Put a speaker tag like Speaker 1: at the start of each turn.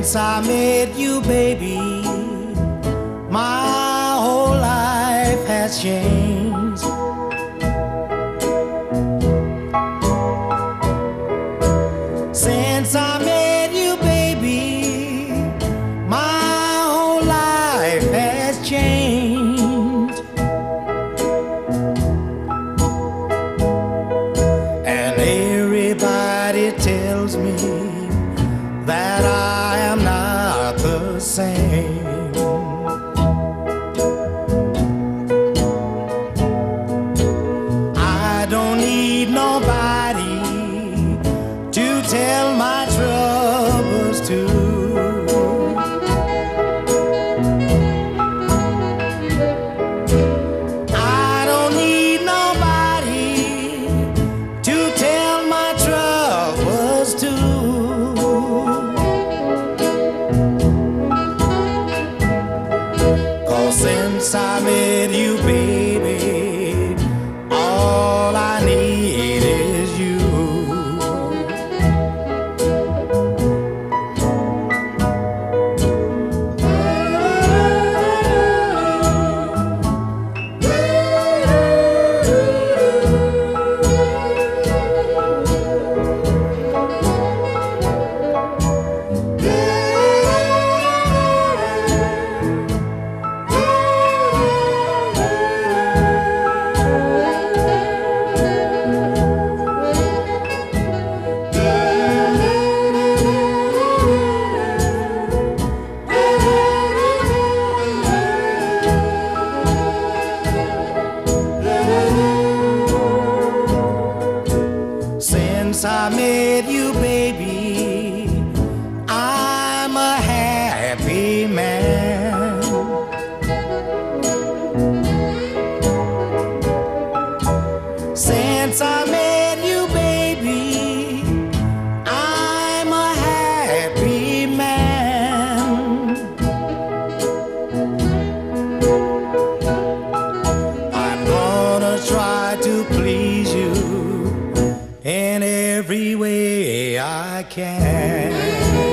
Speaker 1: Since I met you, baby, my whole life has changed. Since I met you, baby, my whole life has changed. And everybody tells me that I am not the same. I don't need nobody to tell my troubles to. I don't need nobody to tell my troubles to. 'Cause since I met you, baby, all I need is you. Since I met you, baby, I'm a happy man. Since I met you, baby, I'm a happy man. I'm gonna try to please you in every way I can.